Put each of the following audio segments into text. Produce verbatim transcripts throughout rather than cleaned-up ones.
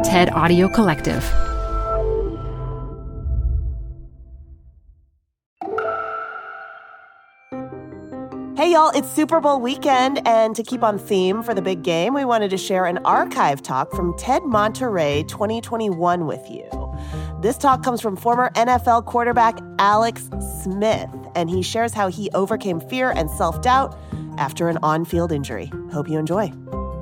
TED Audio Collective. Hey, y'all, it's Super Bowl weekend, and to keep on theme for the big game, we wanted to share an archive talk from TED Monterey twenty twenty-one with you. This talk comes from former N F L quarterback Alex Smith, and he shares how he overcame fear and self-doubt after an on-field injury. Hope you enjoy.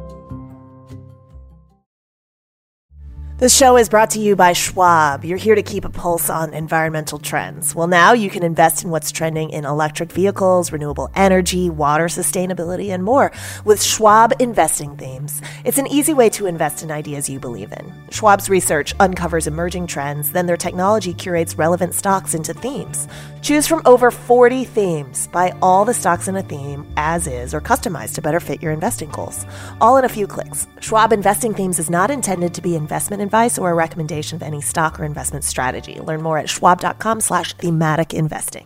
This show is brought to you by Schwab. You're here to keep a pulse on environmental trends. Well, now you can invest in what's trending in electric vehicles, renewable energy, water sustainability, and more with Schwab Investing Themes. It's an easy way to invest in ideas you believe in. Schwab's research uncovers emerging trends, then their technology curates relevant stocks into themes. Choose from over forty themes. Buy all the stocks in a theme as is or customized to better fit your investing goals. All in a few clicks. Schwab Investing Themes is not intended to be investment advice or a recommendation of any stock or investment strategy. Learn more at schwab.com slash thematic investing.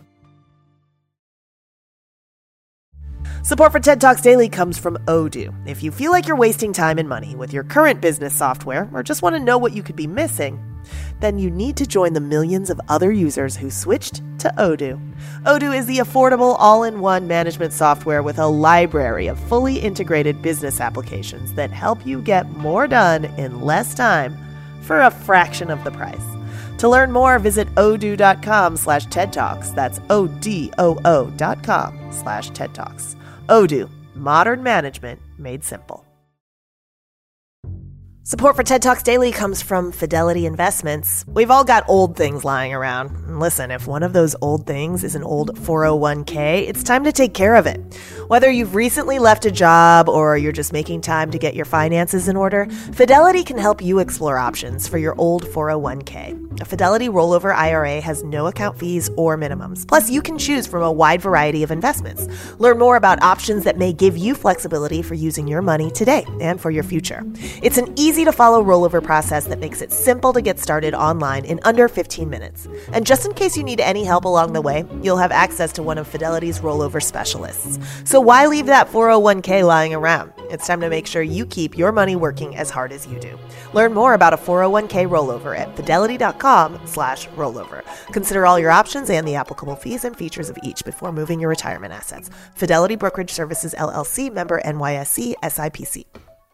Support for TED Talks Daily comes from Odoo. If you feel like you're wasting time and money with your current business software or just want to know what you could be missing, then you need to join the millions of other users who switched to Odoo. Odoo is the affordable all-in-one management software with a library of fully integrated business applications that help you get more done in less time for a fraction of the price. To learn more, visit odoo.com slash TED Talks. That's O-D-O-O dot com slash TED Talks. Odoo, modern management made simple. Support for TED Talks Daily comes from Fidelity Investments. We've all got old things lying around. And listen, if one of those old things is an old four oh one k, it's time to take care of it. Whether you've recently left a job or you're just making time to get your finances in order, Fidelity can help you explore options for your old four oh one k. A Fidelity rollover I R A has no account fees or minimums. Plus, you can choose from a wide variety of investments. Learn more about options that may give you flexibility for using your money today and for your future. It's an easy to follow rollover process that makes it simple to get started online in under fifteen minutes. And just in case you need any help along the way, you'll have access to one of Fidelity's rollover specialists. So why leave that four oh one k lying around? It's time to make sure you keep your money working as hard as you do. Learn more about a four oh one k rollover at fidelity.com slash rollover. Consider all your options and the applicable fees and features of each before moving your retirement assets. Fidelity Brokerage Services, L L C, member N Y S E, S I P C.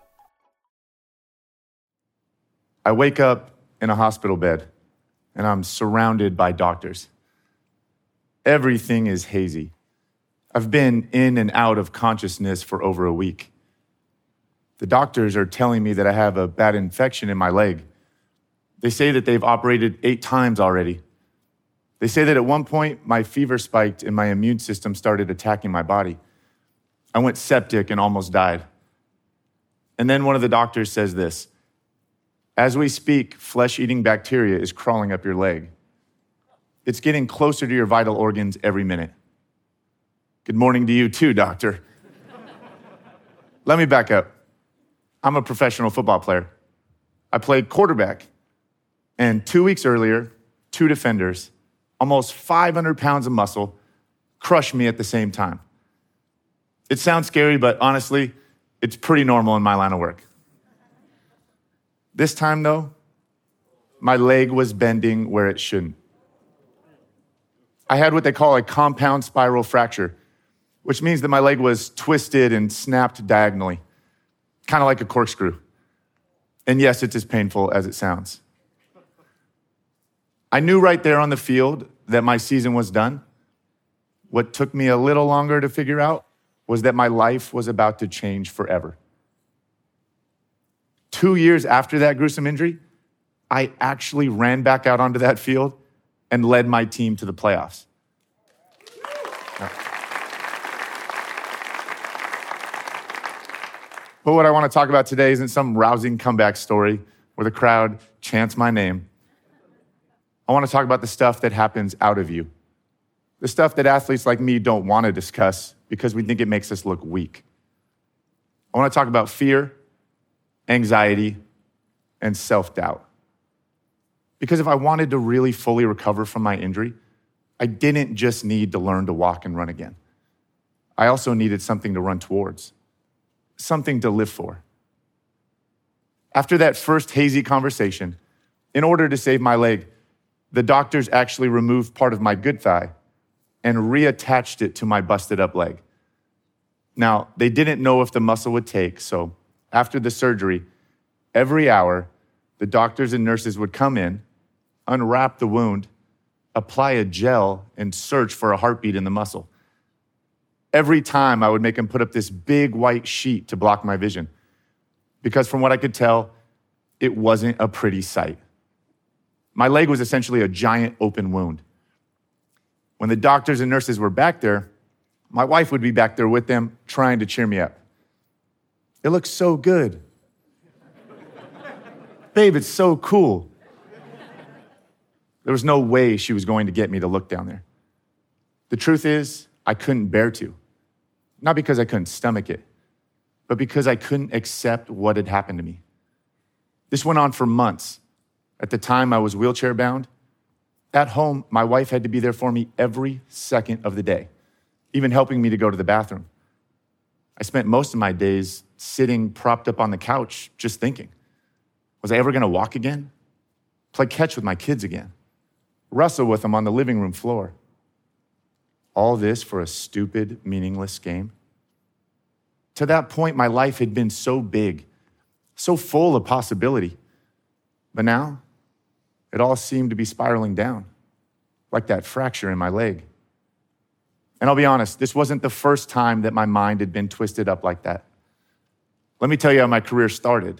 I wake up in a hospital bed, and I'm surrounded by doctors. Everything is hazy. I've been in and out of consciousness for over a week. The doctors are telling me that I have a bad infection in my leg. They say that they've operated eight times already. They say that at one point, my fever spiked and my immune system started attacking my body. I went septic and almost died. And then one of the doctors says this: as we speak, flesh-eating bacteria is crawling up your leg. It's getting closer to your vital organs every minute. Good morning to you too, doctor. Let me back up. I'm a professional football player. I played quarterback. And two weeks earlier, two defenders, almost five hundred pounds of muscle, crushed me at the same time. It sounds scary, but honestly, it's pretty normal in my line of work. This time, though, my leg was bending where it shouldn't. I had what they call a compound spiral fracture, which means that my leg was twisted and snapped diagonally, kind of like a corkscrew. And yes, it's as painful as it sounds. I knew right there on the field that my season was done. What took me a little longer to figure out was that my life was about to change forever. Two years after that gruesome injury, I actually ran back out onto that field and led my team to the playoffs. But what I want to talk about today isn't some rousing comeback story where the crowd chants my name. I want to talk about the stuff that happens out of you. The stuff that athletes like me don't want to discuss because we think it makes us look weak. I want to talk about fear, anxiety, and self-doubt. Because if I wanted to really fully recover from my injury, I didn't just need to learn to walk and run again. I also needed something to run towards, something to live for. After that first hazy conversation, in order to save my leg, the doctors actually removed part of my good thigh and reattached it to my busted up leg. Now, they didn't know if the muscle would take, so after the surgery, every hour, the doctors and nurses would come in, unwrap the wound, apply a gel, and search for a heartbeat in the muscle. Every time I would make them put up this big white sheet to block my vision, because from what I could tell, it wasn't a pretty sight. My leg was essentially a giant open wound. When the doctors and nurses were back there, my wife would be back there with them trying to cheer me up. It looks so good. Babe, it's so cool. There was no way she was going to get me to look down there. The truth is, I couldn't bear to. Not because I couldn't stomach it, but because I couldn't accept what had happened to me. This went on for months. At the time, I was wheelchair bound. At home, my wife had to be there for me every second of the day, even helping me to go to the bathroom. I spent most of my days sitting propped up on the couch, just thinking, was I ever gonna walk again? Play catch with my kids again? Wrestle with them on the living room floor? All this for a stupid, meaningless game? To that point, my life had been so big, so full of possibility. But now, it all seemed to be spiraling down, like that fracture in my leg. And I'll be honest, this wasn't the first time that my mind had been twisted up like that. Let me tell you how my career started.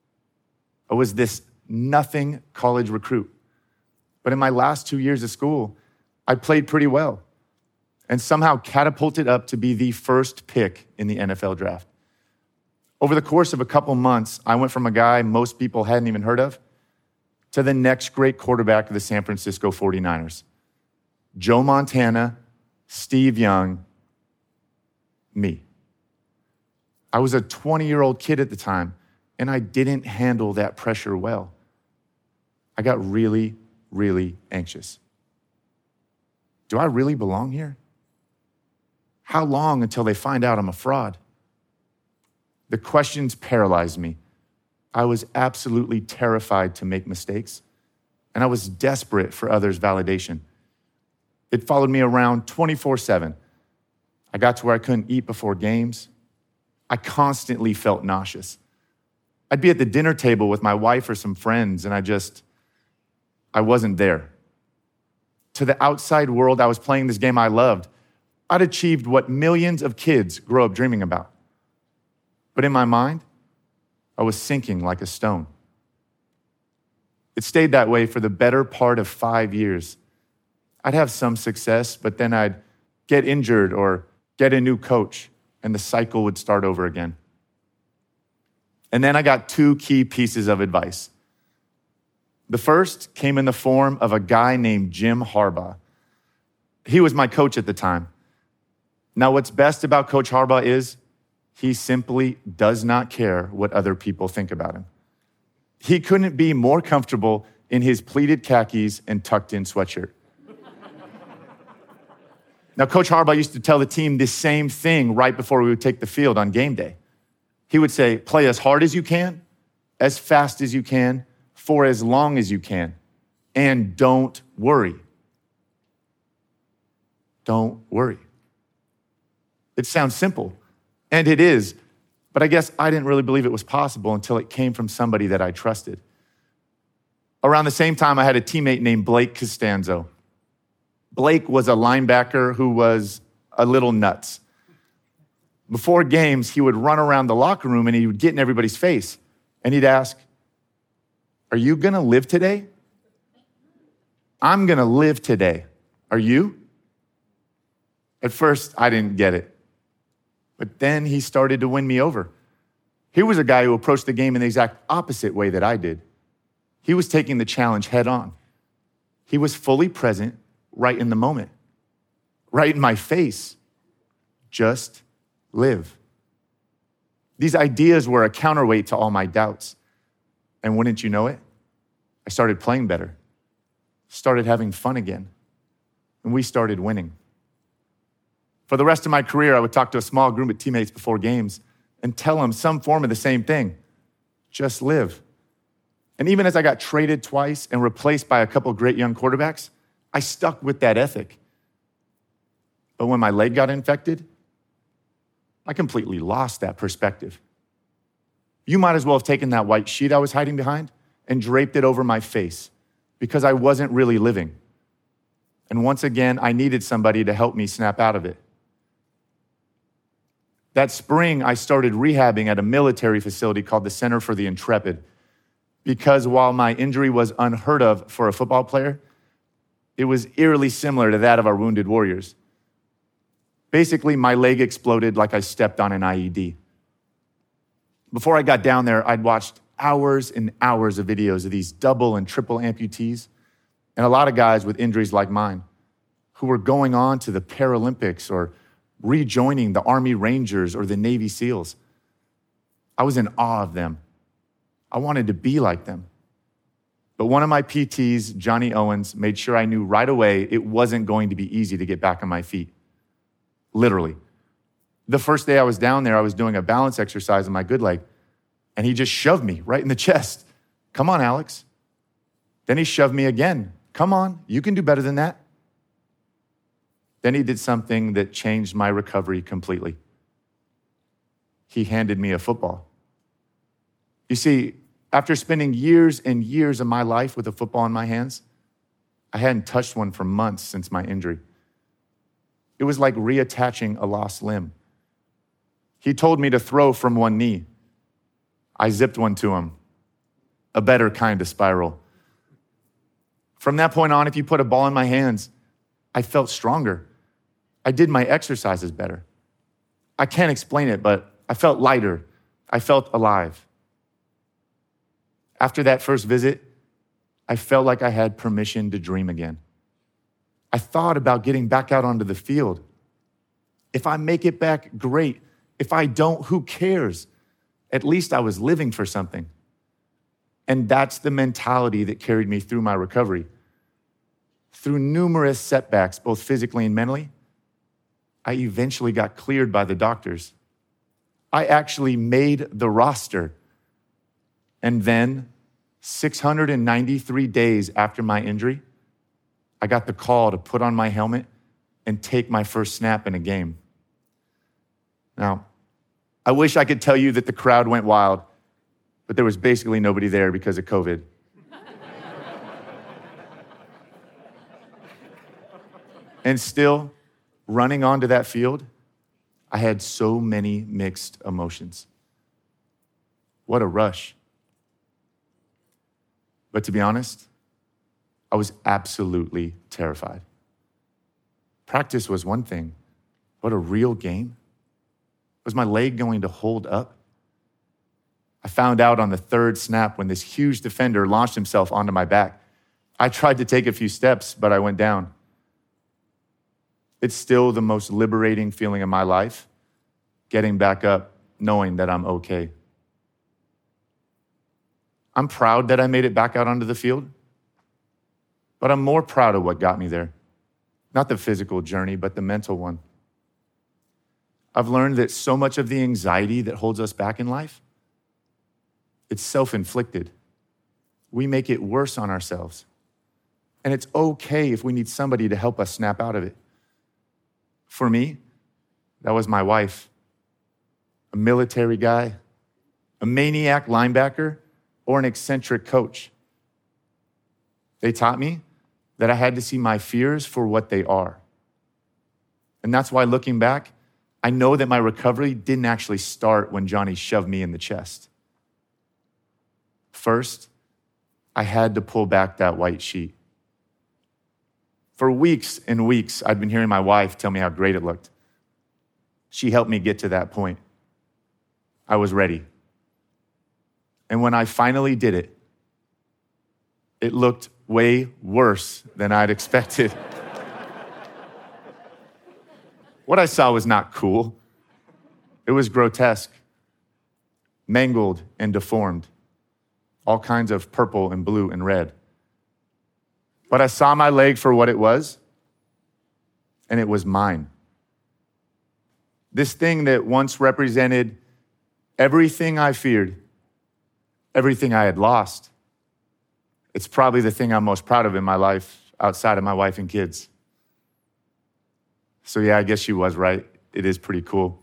I was this nothing college recruit. But in my last two years of school, I played pretty well and somehow catapulted up to be the first pick in the N F L draft. Over the course of a couple months, I went from a guy most people hadn't even heard of to the next great quarterback of the San Francisco forty-niners. Joe Montana, Steve Young, me. I was a twenty-year-old kid at the time, and I didn't handle that pressure well. I got really, really anxious. Do I really belong here? How long until they find out I'm a fraud? The questions paralyzed me. I was absolutely terrified to make mistakes, and I was desperate for others' validation. It followed me around twenty-four seven. I got to where I couldn't eat before games. I constantly felt nauseous. I'd be at the dinner table with my wife or some friends, and I just, I wasn't there. To the outside world, I was playing this game I loved. I'd achieved what millions of kids grow up dreaming about. But in my mind, I was sinking like a stone. It stayed that way for the better part of five years. I'd have some success, but then I'd get injured or get a new coach, and the cycle would start over again. And then I got two key pieces of advice. The first came in the form of a guy named Jim Harbaugh. He was my coach at the time. Now, what's best about Coach Harbaugh is he simply does not care what other people think about him. He couldn't be more comfortable in his pleated khakis and tucked-in sweatshirt. Now, Coach Harbaugh used to tell the team this same thing right before we would take the field on game day. He would say, play as hard as you can, as fast as you can, for as long as you can, and don't worry. Don't worry. It sounds simple, and it is, but I guess I didn't really believe it was possible until it came from somebody that I trusted. Around the same time, I had a teammate named Blake Costanzo. Blake was a linebacker who was a little nuts. Before games, he would run around the locker room and he would get in everybody's face, and he'd ask, are you gonna live today? I'm gonna live today. Are you? At first, I didn't get it. But then he started to win me over. He was a guy who approached the game in the exact opposite way that I did. He was taking the challenge head on. He was fully present right in the moment, right in my face. Just live. These ideas were a counterweight to all my doubts. And wouldn't you know it? I started playing better, started having fun again, and we started winning. For the rest of my career, I would talk to a small group of teammates before games and tell them some form of the same thing. just live. And even as I got traded twice and replaced by a couple great young quarterbacks, I stuck with that ethic. But when my leg got infected, I completely lost that perspective. You might as well have taken that white sheet I was hiding behind and draped it over my face because I wasn't really living. And once again, I needed somebody to help me snap out of it. That spring, I started rehabbing at a military facility called the Center for the Intrepid because while my injury was unheard of for a football player, it was eerily similar to that of our wounded warriors. Basically, my leg exploded like I stepped on an I E D. Before I got down there, I'd watched hours and hours of videos of these double and triple amputees and a lot of guys with injuries like mine who were going on to the Paralympics or rejoining the Army Rangers or the Navy SEALs. I was in awe of them. I wanted to be like them. But one of my P Ts, Johnny Owens, made sure I knew right away it wasn't going to be easy to get back on my feet. Literally. The first day I was down there, I was doing a balance exercise on my good leg, and he just shoved me right in the chest. Come on, Alex. Then he shoved me again. Come on, you can do better than that. Then he did something that changed my recovery completely. He handed me a football. You see, after spending years and years of my life with a football in my hands, I hadn't touched one for months since my injury. It was like reattaching a lost limb. He told me to throw from one knee. I zipped one to him, a better kind of spiral. From that point on, if you put a ball in my hands, I felt stronger. I did my exercises better. I can't explain it, but I felt lighter. I felt alive. After that first visit, I felt like I had permission to dream again. I thought about getting back out onto the field. If I make it back, great. If I don't, who cares? At least I was living for something. And that's the mentality that carried me through my recovery. Through numerous setbacks, both physically and mentally, I eventually got cleared by the doctors. I actually made the roster. And then, six hundred ninety-three days after my injury, I got the call to put on my helmet and take my first snap in a game. Now, I wish I could tell you that the crowd went wild, but there was basically nobody there because of COVID. And still, running onto that field, I had so many mixed emotions. What a rush. But to be honest, I was absolutely terrified. Practice was one thing, but a real game? Was my leg going to hold up? I found out on the third snap when this huge defender launched himself onto my back. I tried to take a few steps, but I went down. It's still the most liberating feeling in my life, getting back up, knowing that I'm okay. I'm proud that I made it back out onto the field, but I'm more proud of what got me there. Not the physical journey, but the mental one. I've learned that so much of the anxiety that holds us back in life, it's self-inflicted. We make it worse on ourselves. And it's okay if we need somebody to help us snap out of it. For me, that was my wife, a military guy, a maniac linebacker, or an eccentric coach. They taught me that I had to see my fears for what they are. And that's why, looking back, I know that my recovery didn't actually start when Johnny shoved me in the chest. First, I had to pull back that white sheet. For weeks and weeks, I'd been hearing my wife tell me how great it looked. She helped me get to that point. I was ready. And when I finally did it, it looked way worse than I'd expected. What I saw was not cool. It was grotesque, mangled and deformed, all kinds of purple and blue and red. But I saw my leg for what it was, and it was mine. This thing that once represented everything I feared, everything I had lost. It's probably the thing I'm most proud of in my life outside of my wife and kids. So yeah, I guess she was right. It is pretty cool.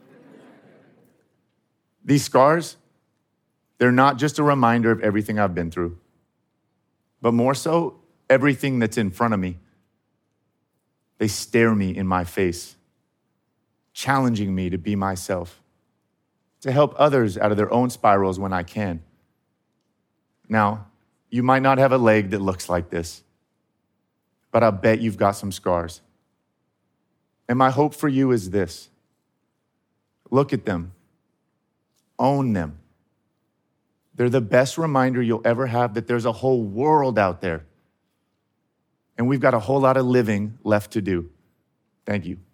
These scars, they're not just a reminder of everything I've been through, but more so, everything that's in front of me. They stare me in my face, challenging me to be myself, to help others out of their own spirals when I can. Now, you might not have a leg that looks like this, but I bet you've got some scars. And my hope for you is this: look at them, own them. They're the best reminder you'll ever have that there's a whole world out there. And we've got a whole lot of living left to do. Thank you.